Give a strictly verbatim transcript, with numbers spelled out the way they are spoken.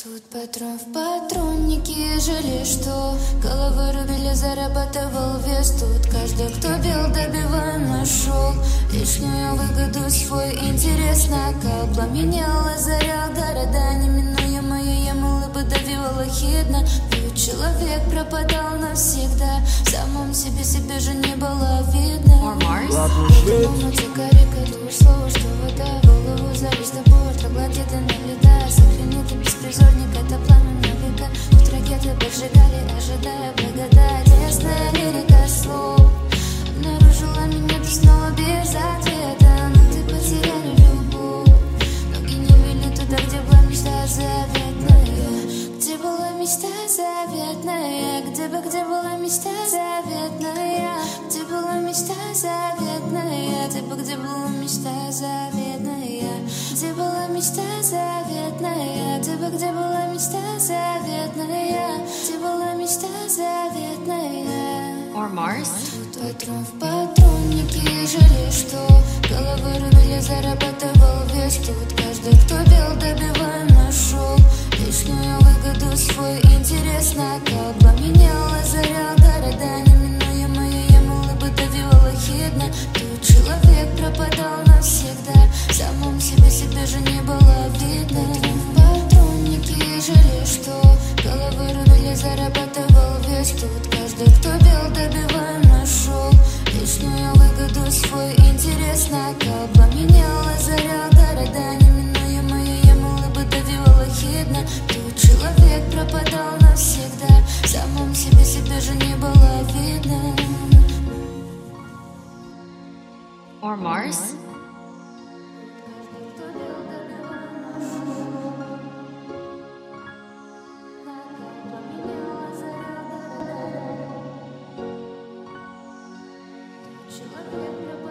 Тут патрон в патроннике, жалею, что головы рубили, зарабатывал вес. Тут каждый, кто бил, добивая, нашел лишнюю выгоду, свой интерес. Накал менял, озарял города, неминуемые ямы бы давила хидно. Ведь человек пропадал навсегда, в самом себе себе же не было видно. Думал, те карикатур, слово, что вода в голову залез на борт, где-то налетая, сохранит и беспризорник, это пламя на века. Тут ракеты поджигали, ожидая благодать. Ясная лирика слов обнаружила меня, ты снова без ответа. Но ты потеряли любовь, ноги не вели туда, где была мечта заветная. Где была мечта заветная? Где бы, где была мечта заветная? Где была мечта заветная? Где бы, где была мечта заветная? Где была мечта заветная? Где бы, где была мечта заветная? Где была мечта заветная? Or Mars? Тут патрон в патроннике, жалею, что головы рубили, зарабатывал вес. Тут каждый, кто бил, добивая, нашел лишнюю выгоду, свой интерес. Накал менял, озарял города, неминуемые ямы бы давила хидно. Тут человек пропадал навсегда, в самом себе себе же не было видно. В патроннике, жалею, что головы рубили, зарабатывал вес. Тут каждый, кто бил, добивая, нашел лишнюю выгоду, свой интерес. Накал менял, озарял города, неминуемые ямы бы давила хидно. Тут человек пропадал навсегда, в самом себе себе же не было видно. Or Mars? Человек